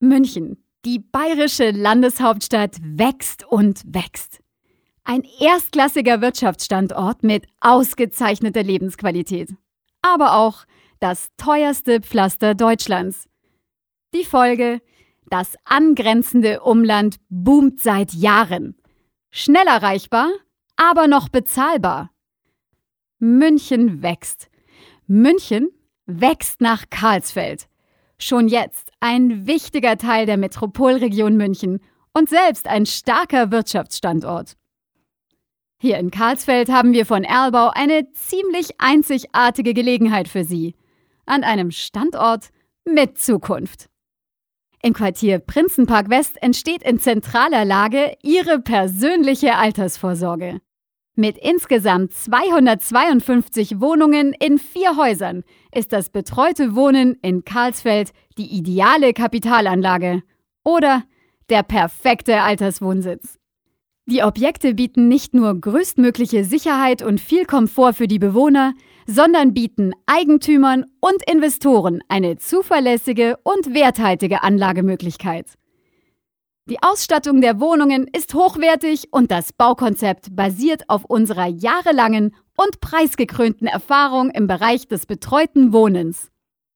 München, die bayerische Landeshauptstadt, wächst und wächst. Ein erstklassiger Wirtschaftsstandort mit ausgezeichneter Lebensqualität. Aber auch das teuerste Pflaster Deutschlands. Die Folge: das angrenzende Umland boomt seit Jahren. Schnell erreichbar, aber noch bezahlbar. München wächst. München wächst nach Karlsfeld. Schon jetzt ein wichtiger Teil der Metropolregion München und selbst ein starker Wirtschaftsstandort. Hier in Karlsfeld haben wir von Erlbau eine ziemlich einzigartige Gelegenheit für Sie. An einem Standort mit Zukunft. Im Quartier Prinzenpark West entsteht in zentraler Lage Ihre persönliche Altersvorsorge. Mit insgesamt 252 Wohnungen in 4 Häusern ist das betreute Wohnen in Karlsfeld die ideale Kapitalanlage oder der perfekte Alterswohnsitz. Die Objekte bieten nicht nur größtmögliche Sicherheit und viel Komfort für die Bewohner, sondern bieten Eigentümern und Investoren eine zuverlässige und werthaltige Anlagemöglichkeit. Die Ausstattung der Wohnungen ist hochwertig und das Baukonzept basiert auf unserer jahrelangen und preisgekrönten Erfahrung im Bereich des betreuten Wohnens.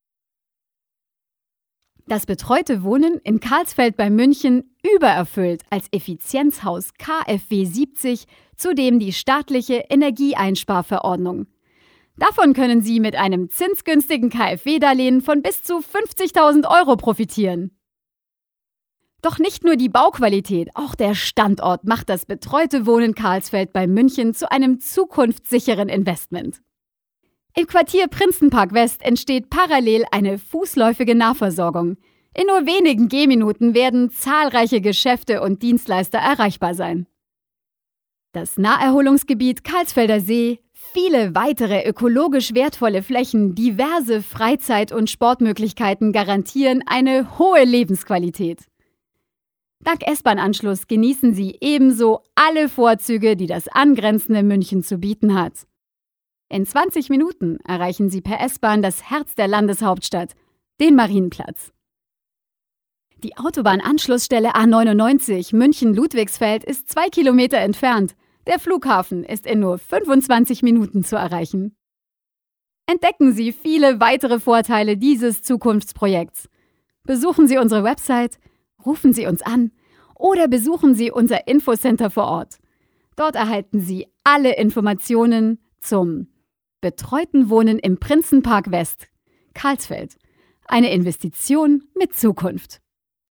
Das betreute Wohnen in Karlsfeld bei München übererfüllt als Effizienzhaus KfW 70 zudem die staatliche Energieeinsparverordnung. Davon können Sie mit einem zinsgünstigen KfW-Darlehen von bis zu 50.000 € profitieren. Doch nicht nur die Bauqualität, auch der Standort macht das betreute Wohnen Karlsfeld bei München zu einem zukunftssicheren Investment. Im Quartier Prinzenpark West entsteht parallel eine fußläufige Nahversorgung. In nur wenigen Gehminuten werden zahlreiche Geschäfte und Dienstleister erreichbar sein. Das Naherholungsgebiet Karlsfelder See, viele weitere ökologisch wertvolle Flächen, diverse Freizeit- und Sportmöglichkeiten garantieren eine hohe Lebensqualität. Dank S-Bahn-Anschluss genießen Sie ebenso alle Vorzüge, die das angrenzende München zu bieten hat. In 20 Minuten erreichen Sie per S-Bahn das Herz der Landeshauptstadt, den Marienplatz. Die Autobahnanschlussstelle A99 München-Ludwigsfeld ist 2 Kilometer entfernt. Der Flughafen ist in nur 25 Minuten zu erreichen. Entdecken Sie viele weitere Vorteile dieses Zukunftsprojekts. Besuchen Sie unsere Website, rufen Sie uns an oder besuchen Sie unser Infocenter vor Ort. Dort erhalten Sie alle Informationen zum betreuten Wohnen im Prinzenpark West, Karlsfeld. Eine Investition mit Zukunft.